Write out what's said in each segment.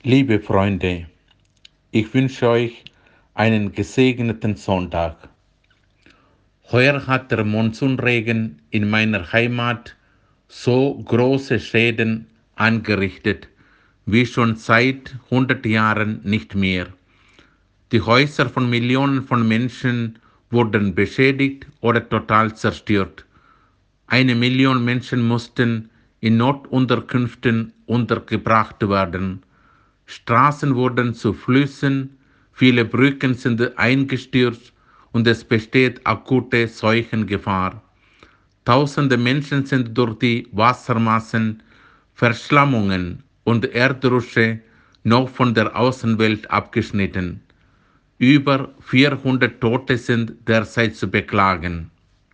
Liebe Freunde, ich wünsche euch einen gesegneten Sonntag. Heuer hat der Monsunregen in meiner Heimat so große Schäden angerichtet wie schon seit 100 Jahren nicht mehr. Die Häuser von Millionen von Menschen wurden beschädigt oder total zerstört. 1 Million Menschen mussten in Notunterkünften untergebracht werden. Straßen wurden zu Flüssen, viele Brücken sind eingestürzt und es besteht akute Seuchengefahr. Tausende Menschen sind durch die Wassermassen, Verschlammungen und Erdrusche noch von der Außenwelt abgeschnitten. Über 400 Tote sind derzeit zu beklagen.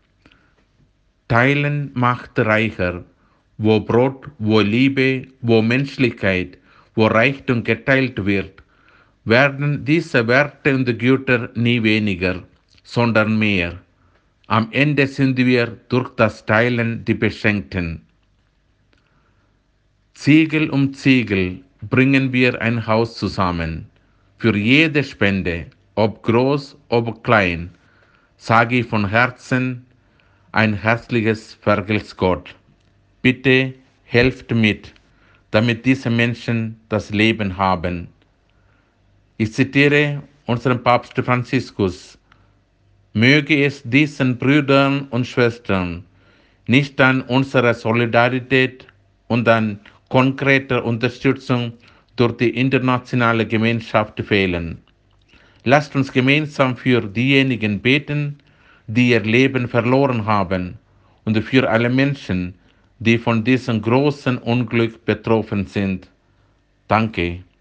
Teilen macht reicher. Wo Brot, wo Liebe, wo Menschlichkeit, wo Reichtum geteilt wird, werden diese Werte und Güter nie weniger, sondern mehr. Am Ende sind wir durch das Teilen die Beschenkten. Ziegel um Ziegel bringen wir ein Haus zusammen. Für jede Spende, ob groß, ob klein, sage ich von Herzen ein herzliches Vergelt's Gott. Bitte helft mit, damit diese Menschen das Leben haben. Ich zitiere unseren Papst Franziskus. Möge es diesen Brüdern und Schwestern nicht an unserer Solidarität und an konkreter Unterstützung durch die internationale Gemeinschaft fehlen. Lasst uns gemeinsam für diejenigen beten, die ihr Leben verloren haben, und für alle Menschen, die von diesem großen Unglück betroffen sind. Danke.